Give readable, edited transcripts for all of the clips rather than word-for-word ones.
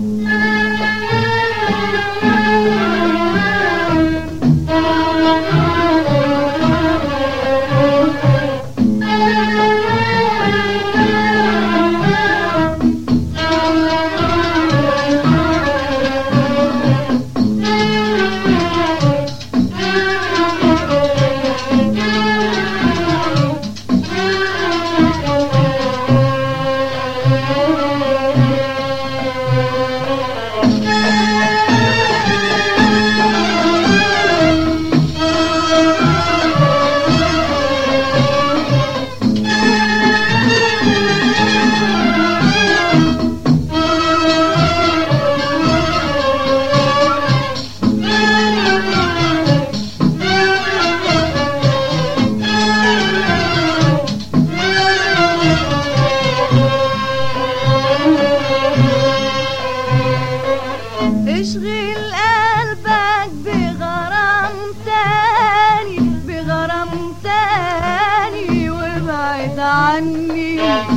اشغل قلبك بغرام تاني، بغرام تاني وابعد عني.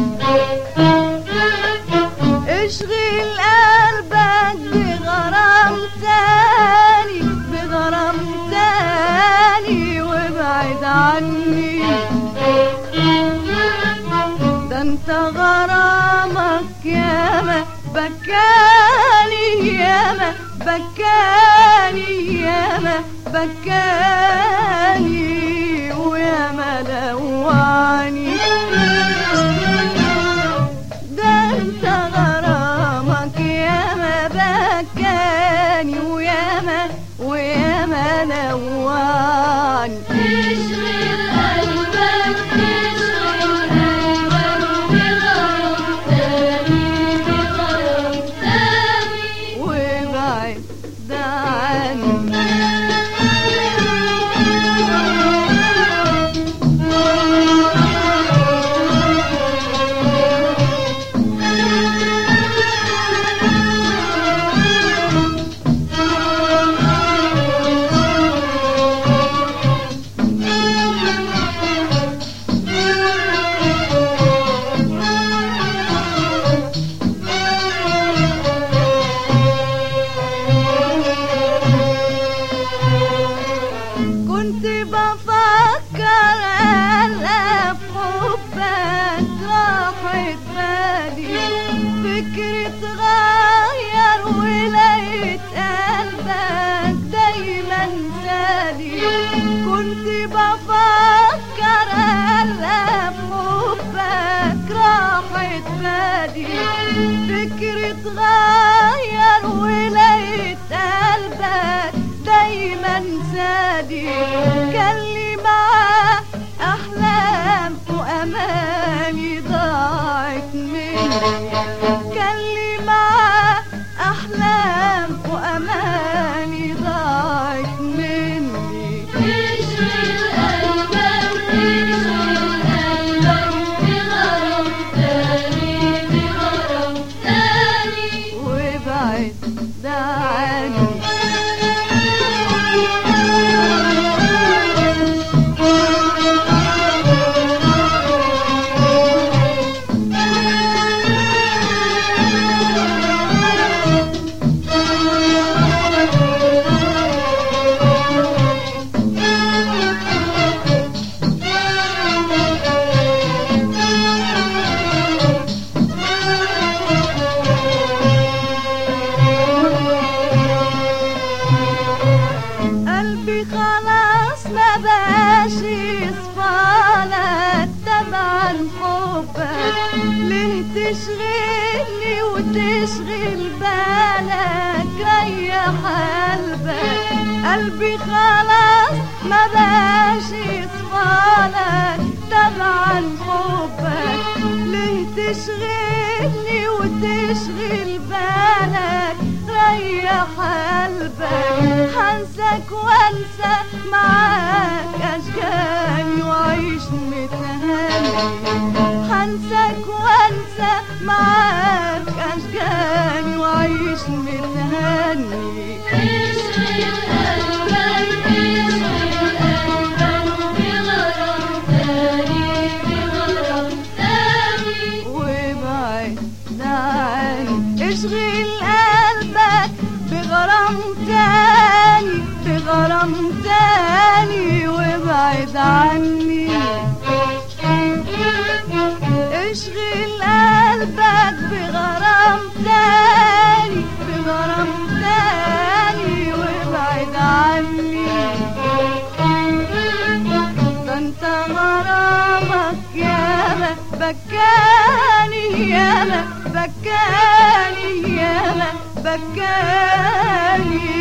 اشغل قلبك بغرام تاني، بغرام تاني وابعد عني. ده انت غرامك ياما بكاني، ياما بكاني، ياما بكاني وياما لوعني. ده انت غرامك ياما بكاني وياما وياما لوعني. كنت بفكر ألف حبك راحت بالي، فكري اتغير ولقيت قلبك دايما سالي. كنت بفكر ألف حبك راحت بالي، فكري اتغير ولقيت قلبك دايما سادي. كان لي معاه احلام واماني ضاعت مني، كان لي معاه احلام واماني ضاعت مني. اشغل قلبك، اشغل قلبك بغرام تاني، بغرام تاني وابعد عني. قلبي خلاص ما بقاش يصفالك تبع حبك، ليه تشغلني وتشغل بالك ريح قلبك. قلبي خلاص ما بقاش يصفالك تبع حبك، ليه تشغلني وتشغل بالك ريح قلبك. هنساك وانسى معاك اشجاني وعيش متهاني، هنساك وانسى معاك اشجاني وعيش متهاني. اشغل قلبك، اشغل قلبك بغرام تاني، بغرام تاني وابعد عني. اشغل قلبك بغرام تاني بغرام تاني وابعد عني. اشغل قلبك بغرام تاني بغرام تاني وابعد عني. ده انت غرامك ياما بكاني ياما بكاني ياما بكاني